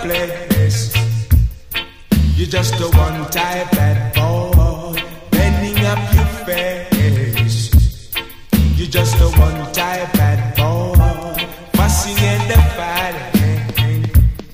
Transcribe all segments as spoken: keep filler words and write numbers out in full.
place. You're just a one-type bad boy, bending up your face. You're just a one-type bad boy, fussing and the fighting.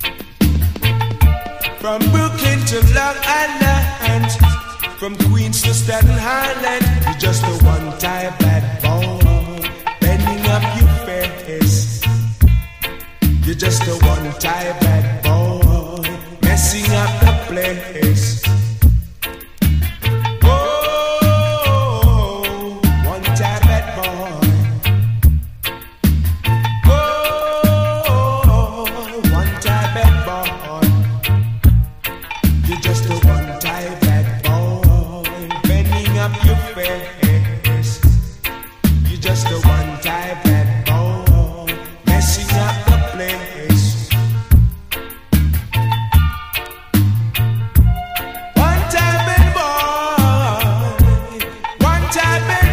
From Brooklyn to Long Island, from Queens to Staten Island, you're just a one-type bad boy, bending up your face. You're just a one-type bad boy, messing up the place. Oh, one-type bad boy. Oh, one-type bad boy. You're just a one-type bad boy, bending up your face. You're just a one-type bad boy, messing up the place. One-type bad boy, one-type bad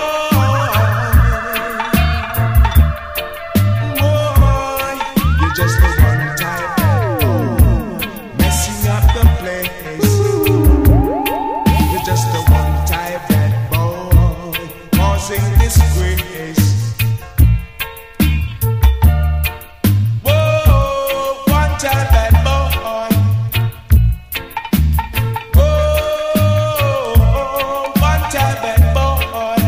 boy. Boy, you're just a one-type bad boy, messing up the place. You're just a one-type bad boy, causing disgrace. Whoa, one-type bad boy. Whoa, one-type bad boy.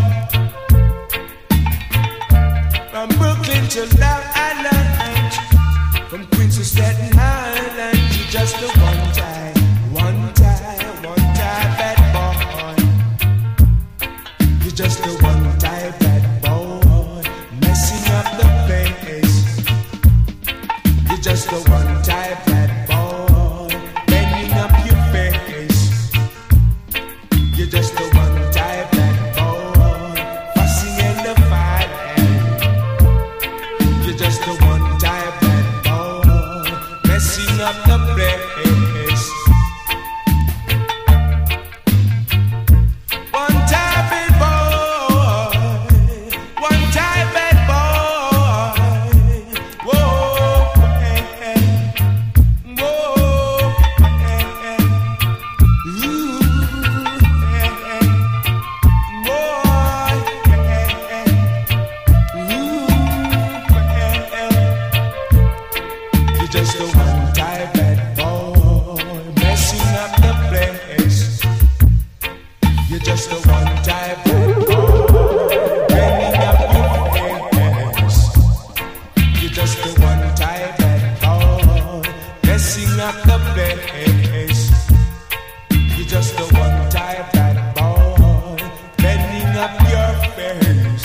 From Brooklyn to Long Island, from Queens to Staten Island, you're just a one-type, one-type, one-type bad boy. You're just a one-type bad boy, messing up the place. You're just a one-type bad boy, bending up your face. You're just a one-type bad boy, fussing and the fighting. You're just a one-type bad boy, messing up the place. One-type bad boy, one-type bad boy. Whoa, eh, eh. Whoa, eh, eh. Ooh, eh, eh. Boy, eh, eh. Ooh, eh, eh. You're just a one-type bad boy, messing up the place. You're just a one-type bad boy, bending up your face. You're just a one-type bad boy, messing up the place. You're just a one-type bad boy, bending up your face.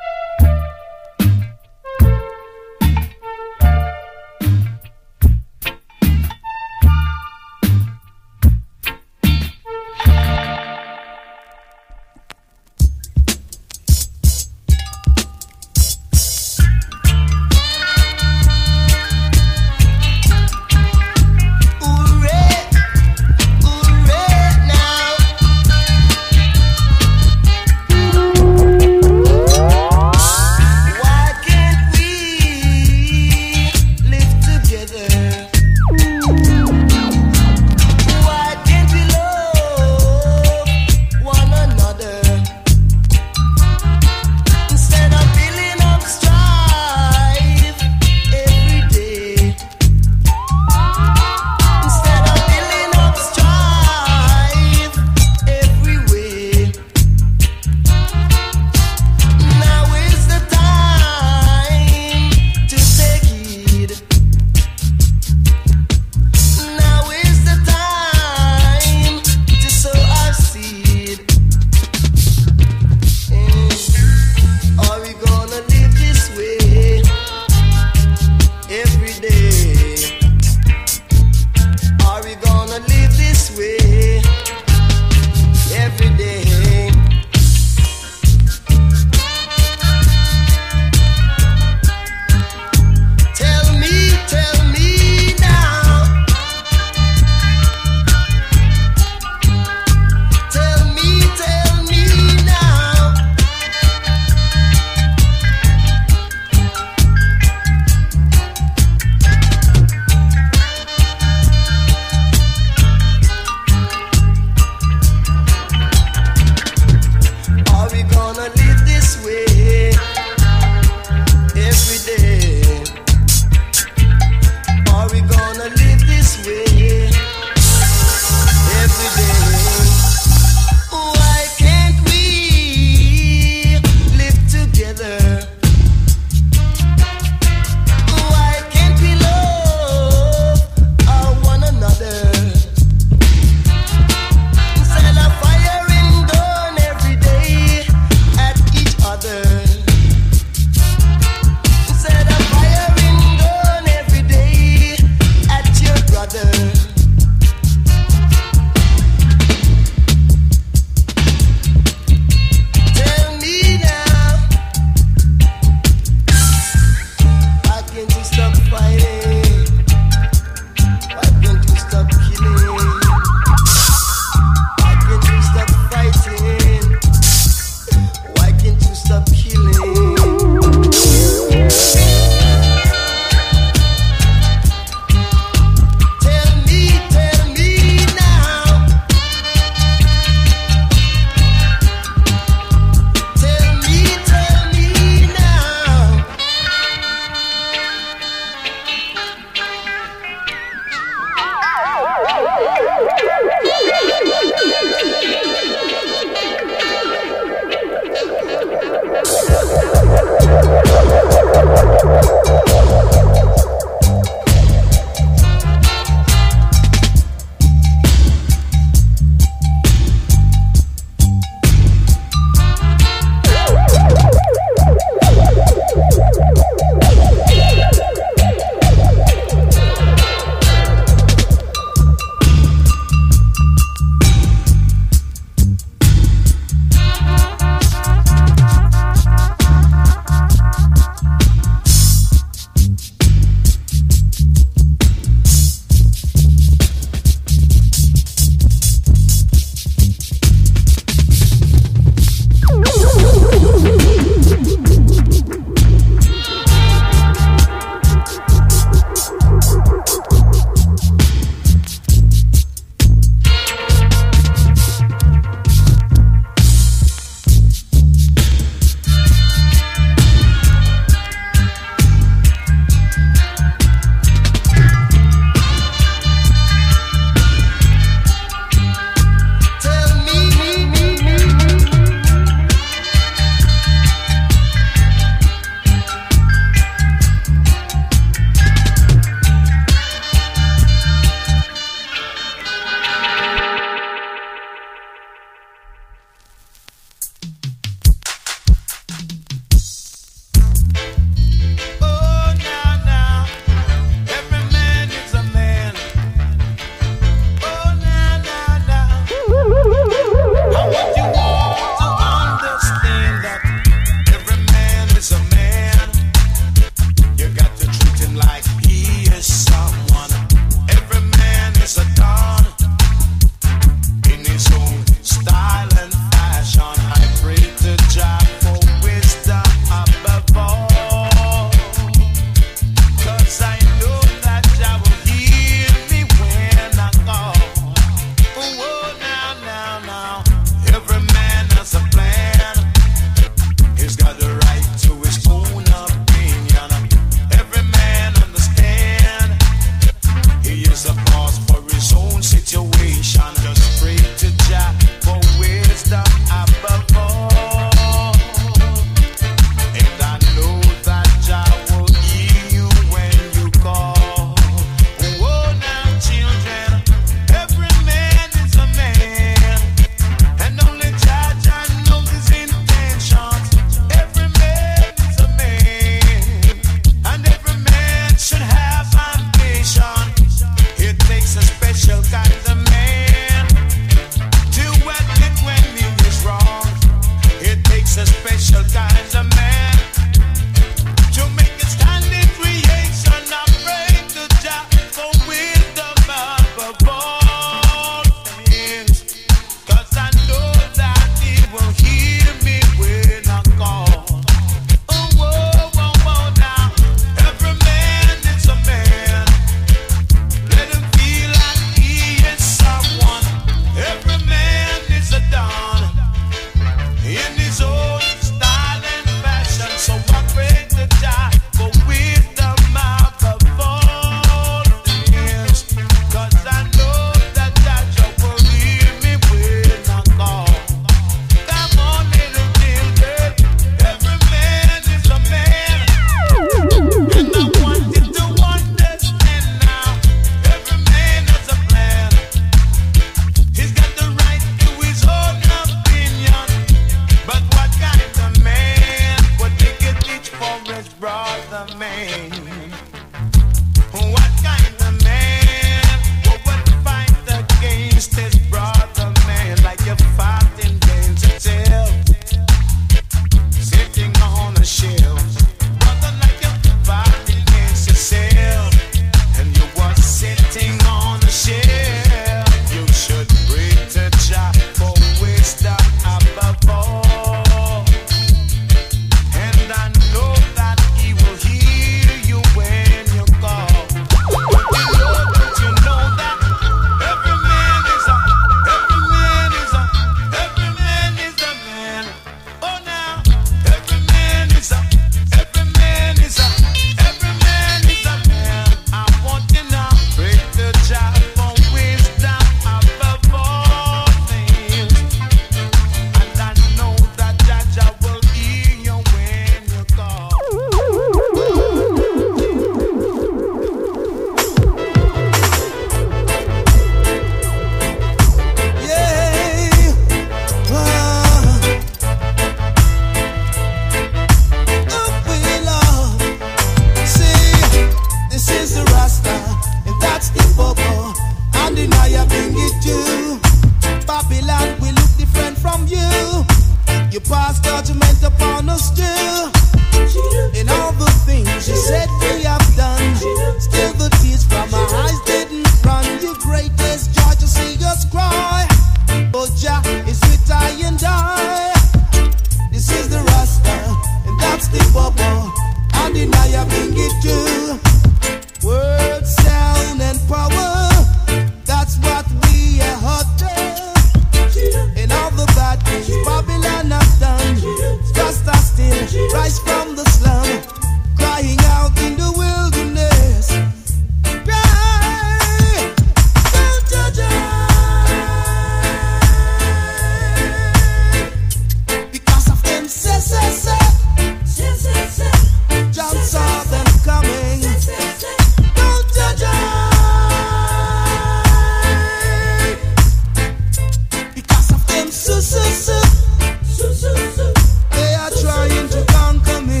They are trying to conquer me.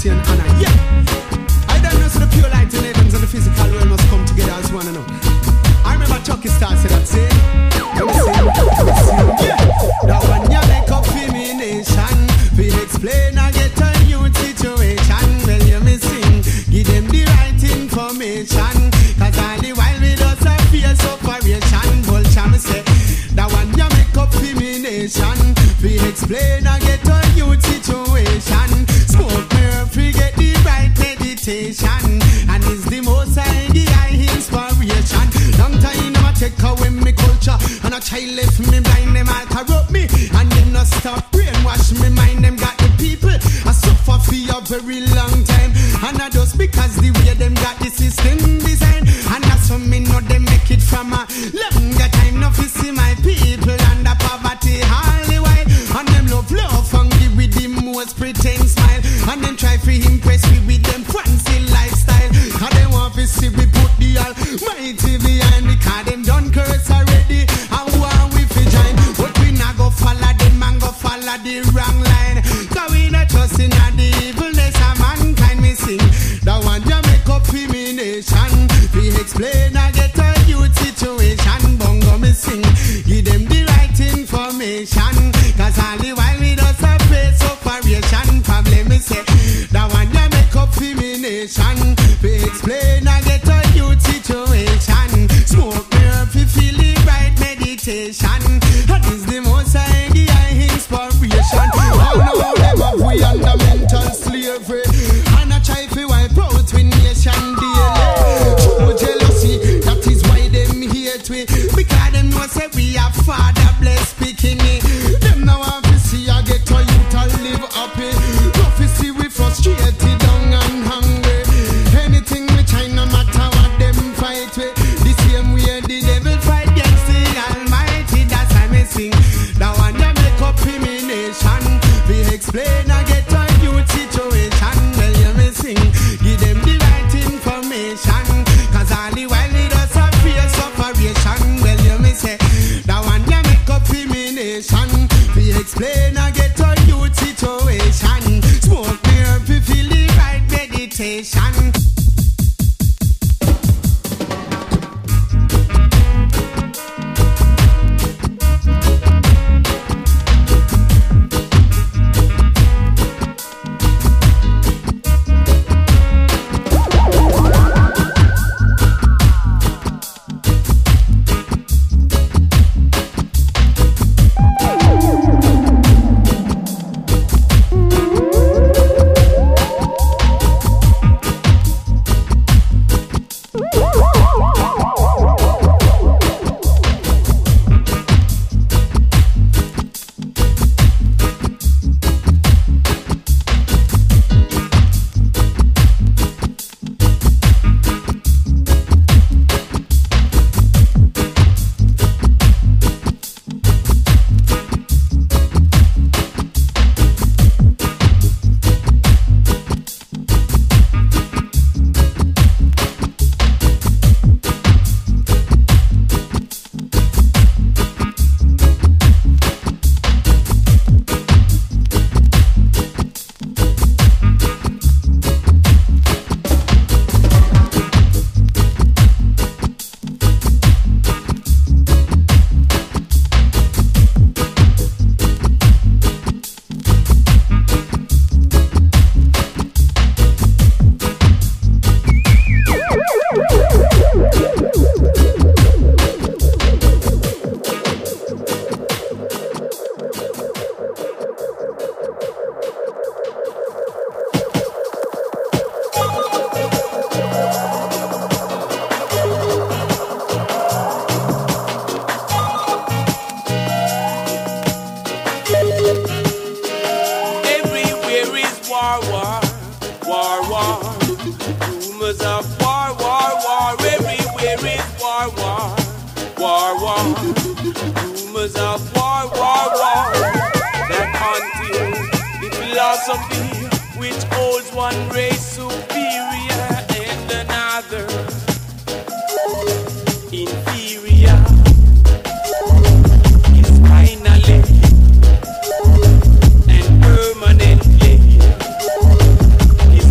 authority and honor. Yeah. I don't know, so the pure light in heavens and the physical world must come together as one and all. I remember Chucky Star said that, say, let me sing, let me sing, yeah. That one you make up for me nation, we explain and get a new situation. Well, you me sing, give them the right information, cause all the while we just a fierce operation. Vulture me say, that one you make up for me nation, we explain and get a new situation. Smoke me up, we get the right meditation, and it's the most high, the high inspiration. Long time I take away me culture, and a child left me blind, them all corrupt me, and them not stop brainwash me mind. Them got the people I suffer for a very long time, and I just because the way them got the system design, and that's how me know them make it from a longer time. Now fi see my people under poverty all the while, and them love love and give with the most pretend smile, and them try to impress me with them fancy lifestyle, cause they want to see we put the almighty behind, because them done curse already, and want we fi join, but we not go follow them and go follow the wrong line, cause we not trust in the evilness of mankind. Me sing, that one you make up for me nation, we explain and get a youth situation. Bongo me sing, give them the right information, cause all the while we just a face operation. Problem me say, that one you make up for me nation, we explain and get a youth situation. Smoke me up, we feel the right meditation, and it's the most high, the high inspiration. All know them up we under mental slavery, and I try to wipe out with nation daily. True jealousy, that is why them hate we, because them know say we are father blessed bikini. Them now want to see I get a youth and live happy, no fi see we frustrated down and hungry. Anything we try, no matter what them fight with, the same way the devil fight against the Almighty. That's why me sing, that one you make up for me nation, we explain and get a youth situation. Well, you me sing, give them the right information, cause all the while we just a fierce operation. Well, you me say, that one you make up for me nation, we explain and get a youth situation. Smoke me up, we feel the right meditation. Rumors of war, war, war that until the philosophy which holds one race superior and another inferior is finally and permanently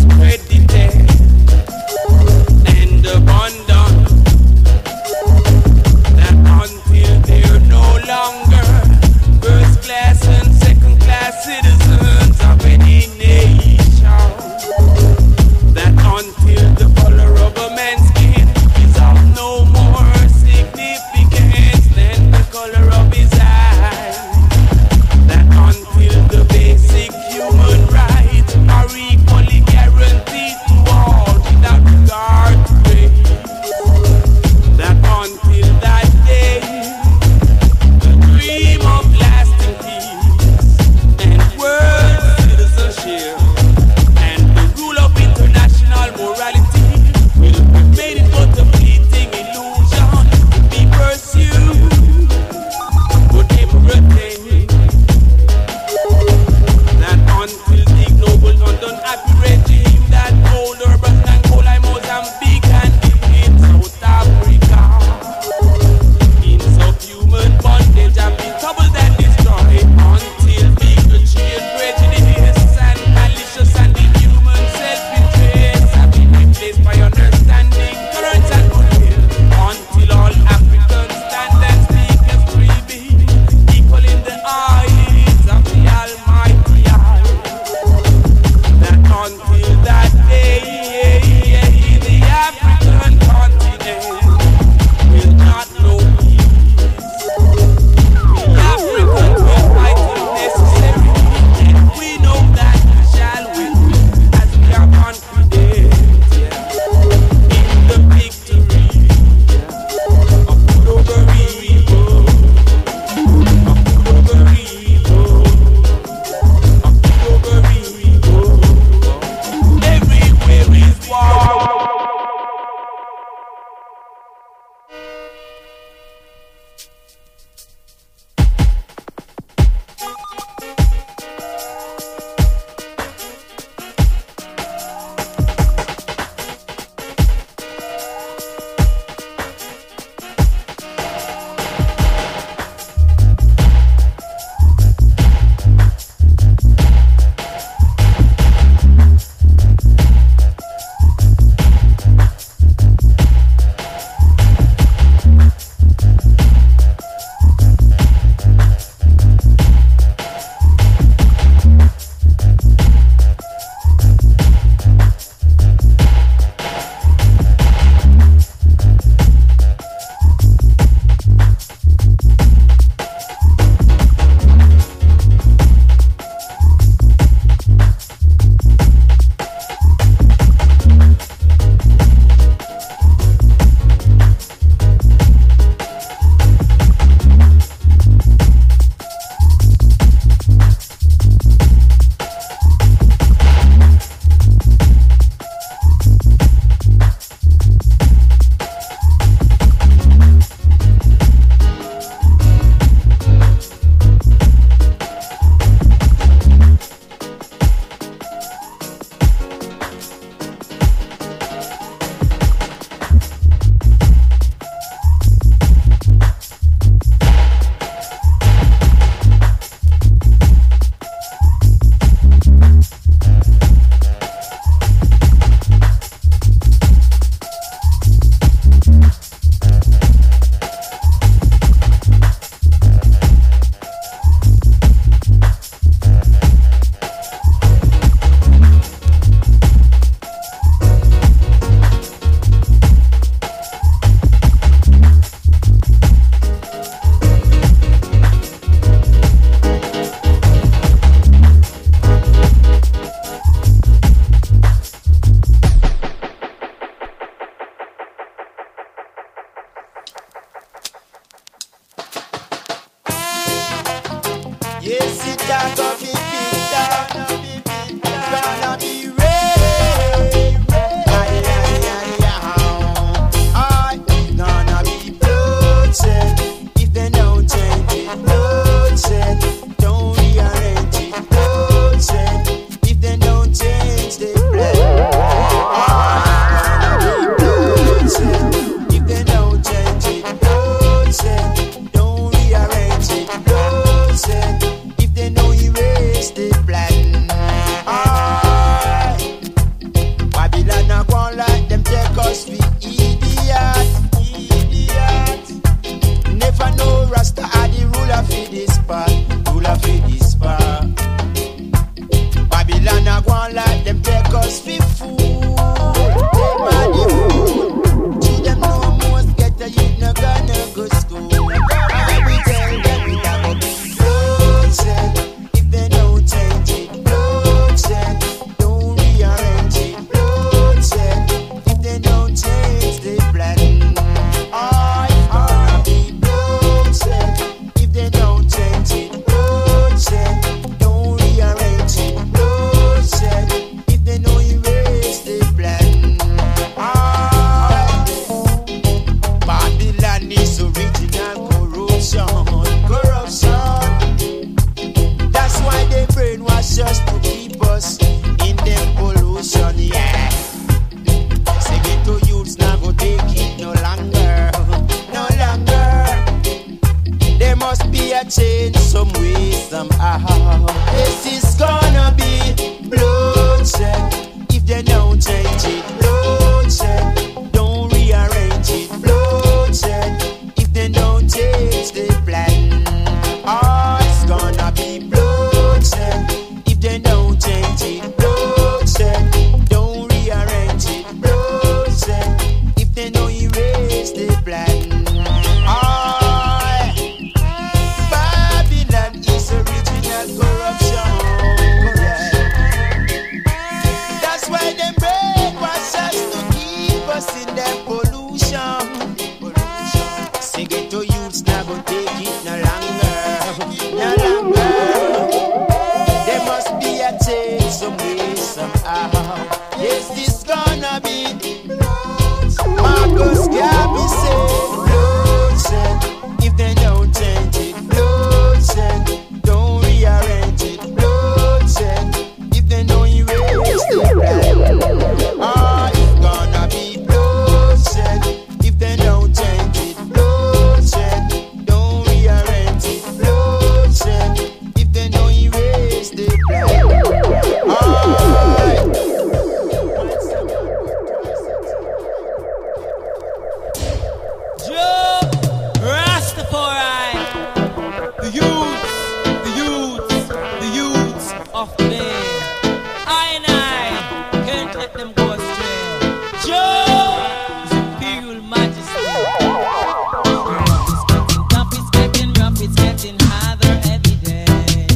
let them go astray. Joe, His Imperial Majesty. Rough is getting tough, it's getting rough, it's getting harder every day.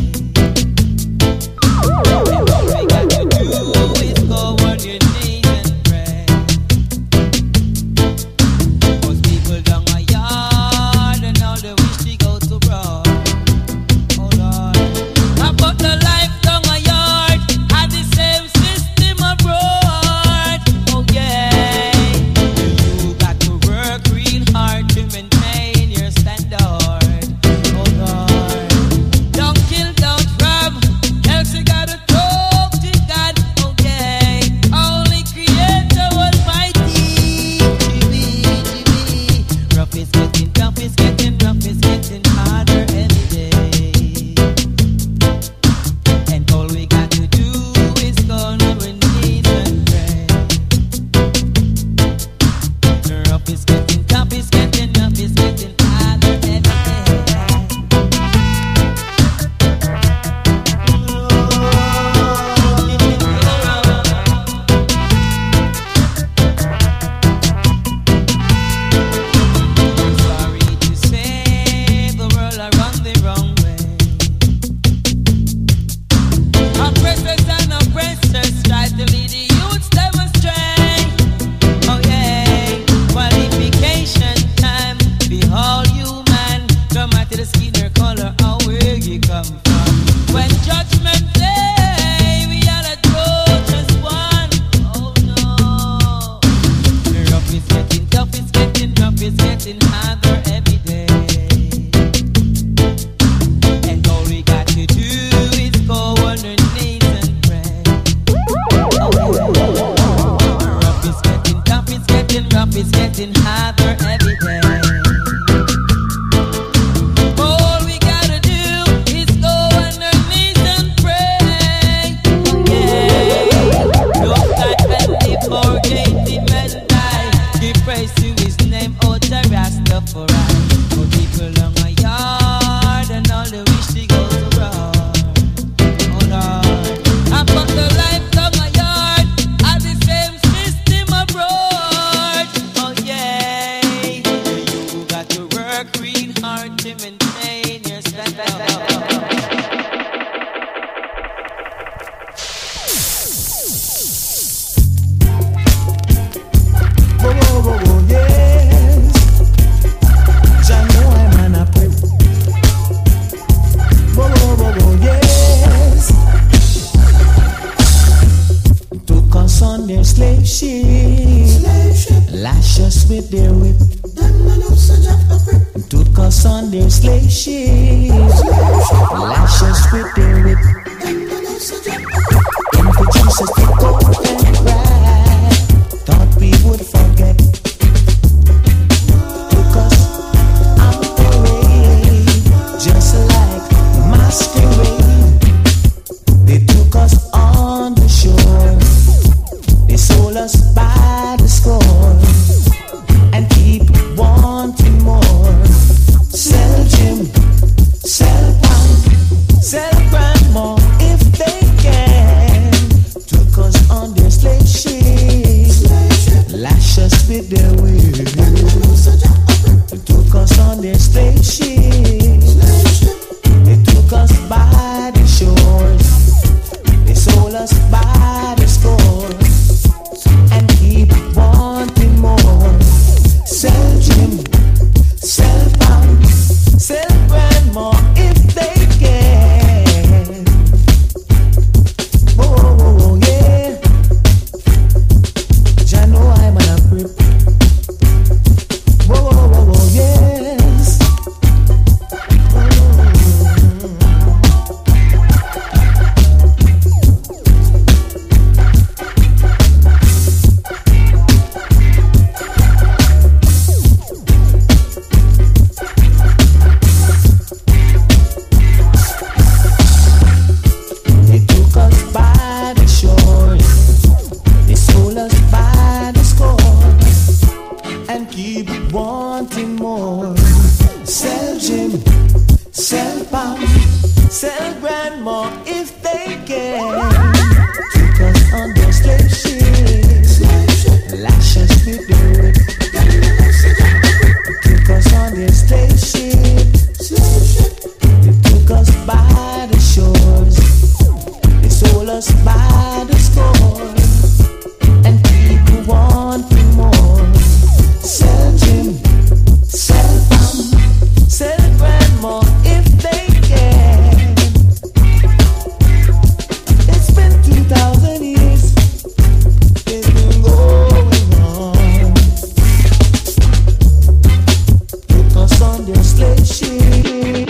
And all we got to do is go on your knees and pray. 'Cause people down my yard and all they wish they go to abroad. Oh Lord, about the life down my yard had the same system abroad. Oh yeah, you got to work real hard to maintain your standard. Oh Lord, don't kill, don't rob, else you gotta talk to God. Oh yeah, only Creator Almighty. G B, G B, rough is getting tough, it's getting rough, it's getting harder every day. And all we got to do is go on our knees and pray. Rough is getting tough, it's getting rough, it's getting harder every day. Sorry to say, the world are run the wrong way. Oppressors and oppressors try to lead the youths them astray. Oh yeah, qualification time. Behold you man, no matter the skin or color or where you come from. When judgment day, we are the just one. Oh no. Rough is getting tough, it's getting rough, it's getting harder every day. And all we got to do is go on our knees and pray. Rough is getting tough, it's getting rough, it's getting harder every day. All we gotta do is go on our knees and pray. Yeah, look like and live, forget him and die. Give praise to his name, oh the Rastafari. For people on my yard and all the wish they go to abroad. Oh Lord, I put the life on my yard at the same system abroad. Oh yeah, you got to work real hard to maintain your standard. Whoa, whoa, whoa, whoa, yes. Jah know I'm an apple. Whoa, whoa, whoa, whoa, yes. Took us on their slave ship, lash us with their whip. Took us on their slave ship, lash us with their whip. Introduce us to gold and pride. Thought we would forget. Took us on parade, just like masquerade. They took us on the shore. They sold us by the score and keep wanting more. Sell gym, sell pound, sell brand more if they can. Took just by the score, and people wanting more. Sell gin, sell rum, sell grandma if they can. It's been two thousand years, it's been going on. Put us on their slave ship.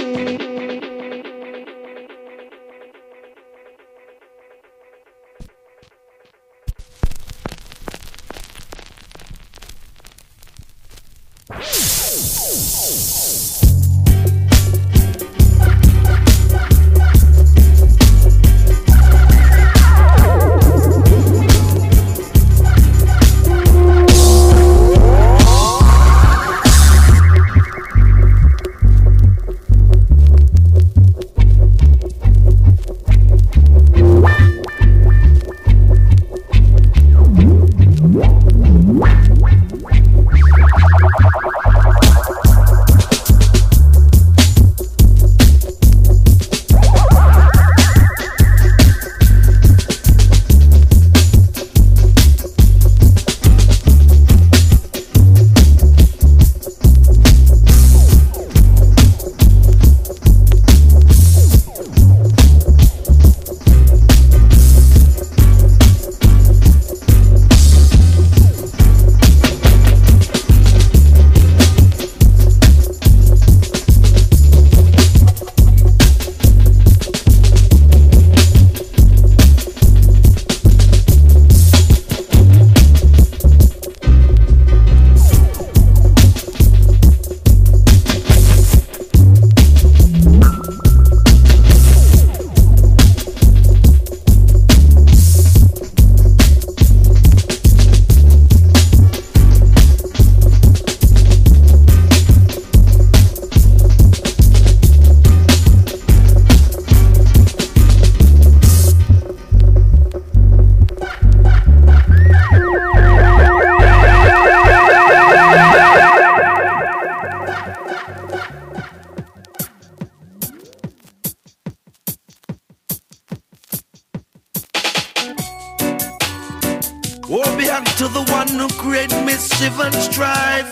Woe be unto the one who create mischief and strife.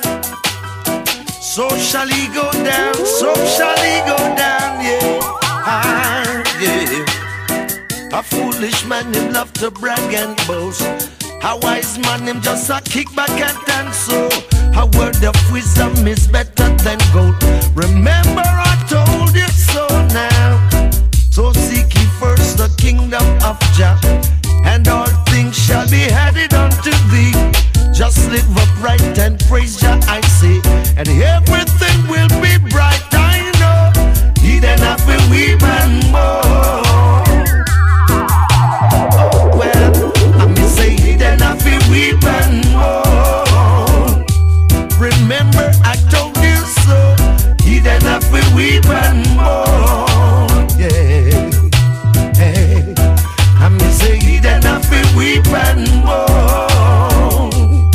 So shall he go down, so shall he go down, yeah. Ah, yeah. A foolish man, him love to brag and boast. A wise man, him just a kick back and dance. So a word of wisdom is better than gold. Remember I told you so now. So seek ye first the kingdom of Jah, and all things shall be added unto thee. Just live upright and praise Jah, I say, and everything will be bright. I know he then have will weep and mourn. Oh well, I may say he then have will weep and mourn. Remember I told you so. He then have will weep and mourn. Yeah. Hey. I may say he then have will weep and mourn.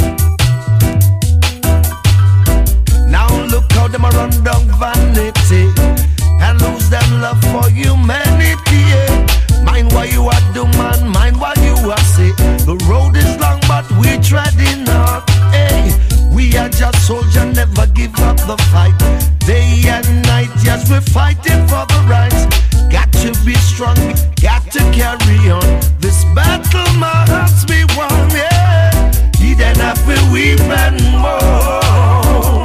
Now look how them a run down vanity and lose them love for humanity. Yeah. Mind what you are do, man, mind what you are say. The road is long but we treading on. Hey, we are just soldiers, never give up the fight. Day and night, yes, we're fighting for the rights. Got to be strong, got to carry on. This battle must be won, yeah. He then have to weep and mourn.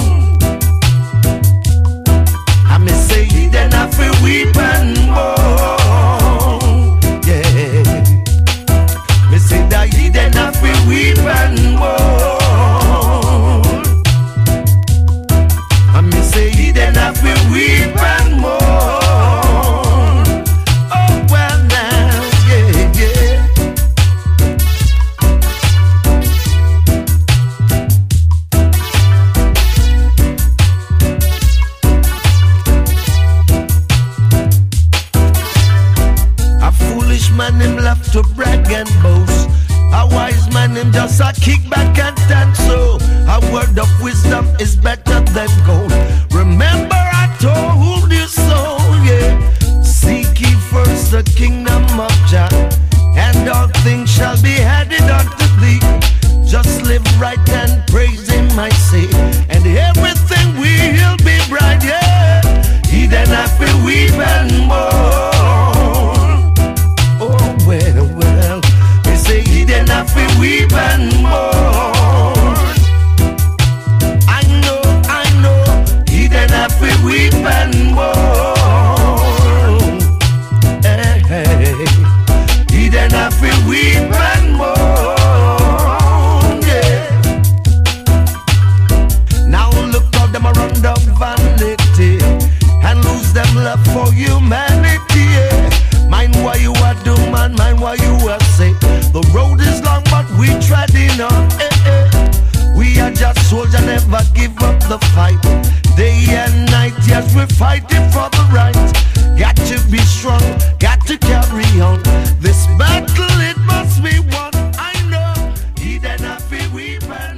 I may say he then have to weep and mourn, yeah. Me say that he then have to weep and mourn. I may say he then have to weep and mourn. Man him left to brag and boast. A wise man him just a kick back and dance. So a word of wisdom is better than gold. Remember I told you so, yeah. Seek ye first the kingdom of Jah, and weep and mourn. I know, I know, he then have to weep and mourn. Hey, hey. He then have to weep and mourn. Yeah. Now look how them around the vanity and lose them love for humanity. Yeah. Mind what you are do, man, mind what you are say. The road is long, but we treading on. Eh, eh. We are just soldiers, never give up the fight. Day and night, yes, we're fighting for the right. Got to be strong, got to carry on. This battle, it must be won. I know, he then have to weep and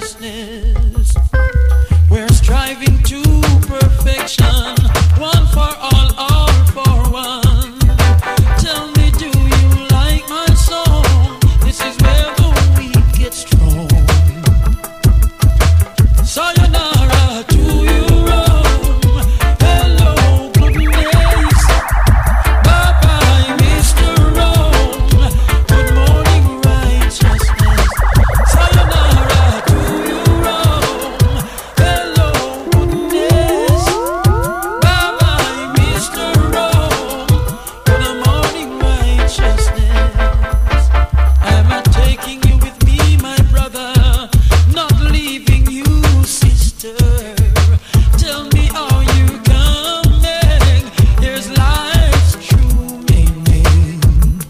righteousness. We're striving to perfection, one for all, all for one. Tell me, do you like my song? This is where the weak get strong. Sayonara to you, Rome. Hello, goodness. Bye-bye, Mister Rome. Good morning, righteousness. Sayonara to you, Rome. Hello, goodness. Bye-bye, Mister Rome. Good morning, righteousness. Am I taking you with me, my brother? Not leaving you, sister. Tell me, are you coming? Here's life's true meaning.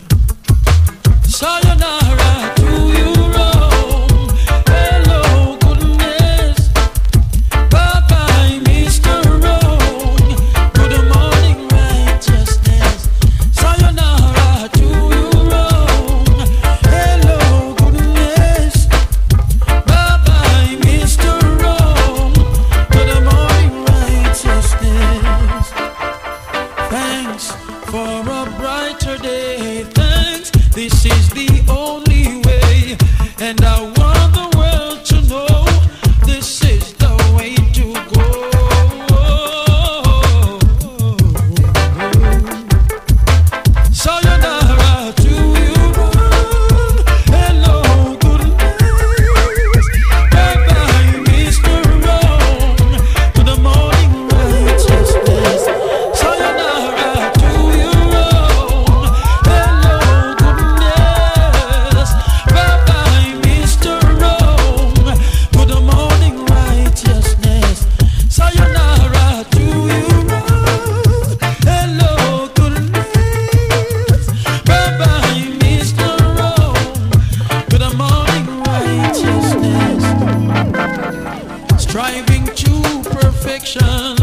Sayonara to you, Rome. Hello, goodness. Bye-bye, Mister Rome. Good morning, righteousness. Sayonara to you, Rome. Hello, goodness. Bye-bye, Mister Rome. Good morning, righteousness. Thanks for a brighter day. Thanks, this is the only way. And I want the world to know this is the way to go. Sayonara to you, Rome. Hello, goodness. Bye-bye, Mister Rome. Good morning, righteousness. Sayonara to you, Rome. Hello, goodness. Bye-bye, Mister Rome. Good morning, righteousness. Sayonara to you, Rome. Hello, goodness. Bye-bye, Mister Rome. Good morning, righteousness. Striving to perfection,